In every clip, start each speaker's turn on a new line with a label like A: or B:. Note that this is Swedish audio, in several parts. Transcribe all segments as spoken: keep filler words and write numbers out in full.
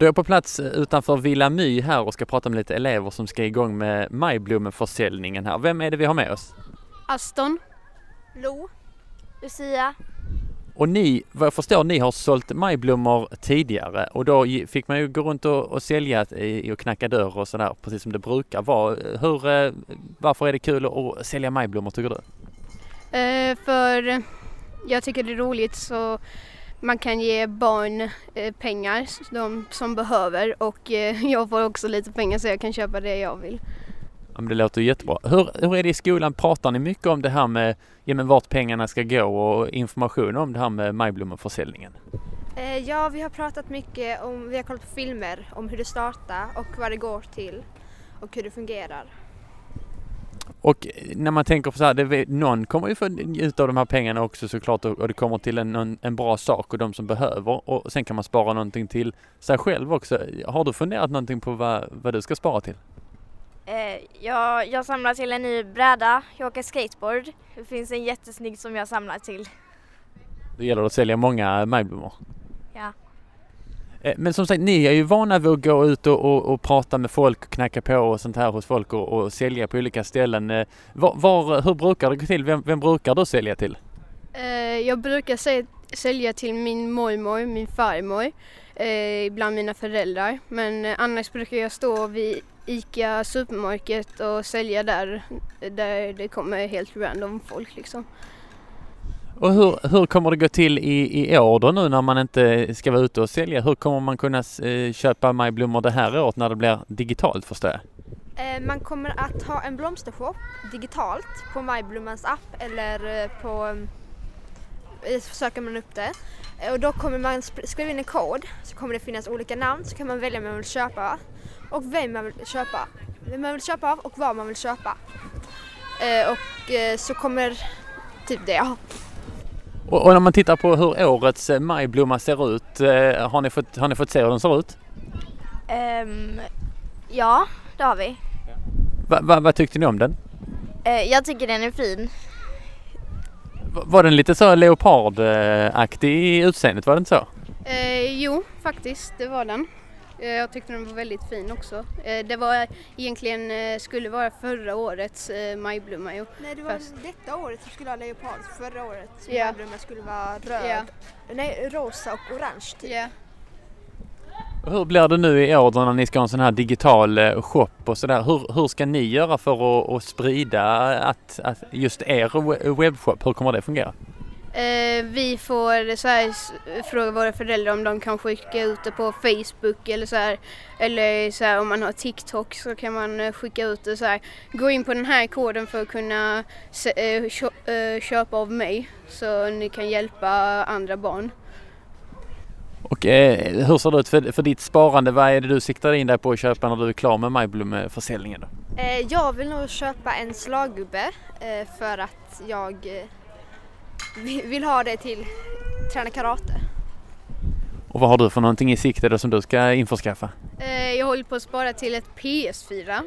A: Då är jag på plats utanför Villa My här och ska prata med lite elever som ska igång med majblommenförsäljningen här. Vem är det vi har med oss?
B: Aston,
C: Lo, Lucia.
A: Och ni, vad jag förstår, ni har sålt majblommor tidigare och då fick man ju gå runt och, och sälja i, och knacka dörr och sådär, precis som det brukar vara. Hur, varför är det kul att sälja majblommor, tycker du?
B: eh, för jag tycker det är roligt så man kan ge barn eh, pengar, de som behöver, och eh, jag får också lite pengar så jag kan köpa det jag vill.
A: Ja, men det låter jättebra. Hur, hur är det i skolan? Pratar ni mycket om det här med ja, men vart pengarna ska gå och information om det här med majblommenförsäljningen?
C: Eh, ja, vi har pratat mycket om, vi har kollat på filmer om hur det startar och vad det går till och hur det fungerar.
A: Och när man tänker på så här, det, någon kommer ju få ut av de här pengarna också såklart, och, och det kommer till en, en bra sak och de som behöver, och sen kan man spara någonting till sig själv också. Har du funderat någonting på vad, vad du ska spara till?
D: Eh, jag, jag samlar till en ny bräda, jag åker skateboard. Det finns en jättesnygg som jag samlar till.
A: Det gäller att sälja många majblommor.
D: Ja.
A: Eh, men som sagt, ni är ju vana vid att gå ut och, och, och prata med folk, knacka på och sånt här hos folk och, och sälja på olika ställen. Eh, var, var, hur brukar det gå till? Vem, vem brukar du sälja till?
B: Eh, jag brukar sä- sälja till min mormor, min farmor, eh, ibland mina föräldrar. Men eh, annars brukar jag stå vid ICA Supermarket och sälja där, där det kommer helt random folk liksom.
A: Och hur, hur kommer det gå till i, i år då nu när man inte ska vara ute och sälja? Hur kommer man kunna eh, köpa majblommor det här året när det blir digitalt, förstår jag?
C: Eh, man kommer att ha en blomstershop digitalt på Majblommens app eller på, eh, söker man upp det. Och då kommer man sp- skriva in en kod, så kommer det finnas olika namn, så kan man välja vem man vill köpa och vem man vill köpa, vem man vill köpa av och vad man vill köpa. Eh, och eh, så kommer typ det, ja.
A: Och, och när man tittar på hur årets eh, majblomma ser ut, eh, har, ni fått, har ni fått se hur den ser ut?
D: Um, ja, det har vi.
A: Va, va, vad tyckte ni om den?
D: Uh, jag tycker den är fin.
A: Va, var den lite så leopardaktig i utseendet, var det inte så?
B: Eh, jo, faktiskt, det var den. Eh, jag tyckte den var väldigt fin också. Eh, det var egentligen, eh, skulle vara förra årets eh, majblomma. Jo.
C: Nej, det var
B: Fast...
C: detta året som skulle ha leopard, förra året som
B: Ja.
C: Majblommen skulle vara röd,
B: Ja.
C: nej, rosa och orange typ.
B: Ja.
A: Och hur blir det nu i år då när ni ska ha en sån här digital eh, shop och sådär? Hur, hur ska ni göra för att, att sprida att, att just er we- webbshop, hur kommer det fungera?
B: Eh, vi får så här, s- fråga våra föräldrar om de kan skicka ut det på Facebook eller så här, eller så här, om man har TikTok så kan man eh, skicka ut det så här. Gå in på den här koden för att kunna se, eh, kö- eh, köpa av mig så ni kan hjälpa andra barn.
A: Och eh, hur ser det ut för, för ditt sparande? Vad är det du siktar in dig på att köpa när du är klar med majblommeförsäljningen då?
C: Eh, jag vill nog köpa en slaggubbe eh, för att jag eh, vill ha det till träna karate.
A: Och vad har du för någonting i sikte då som du ska införskaffa?
B: Eh, jag håller på att spara till ett P S fyra.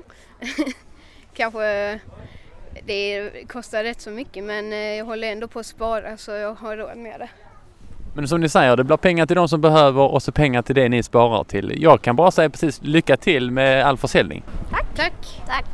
B: Kanske det kostar rätt så mycket, men eh, jag håller ändå på att spara så jag har råd med det.
A: Men som ni säger, det blir pengar till de som behöver och så pengar till det ni sparar till. Jag kan bara säga precis lycka till med all försäljning.
B: Tack! Tack!
D: Tack!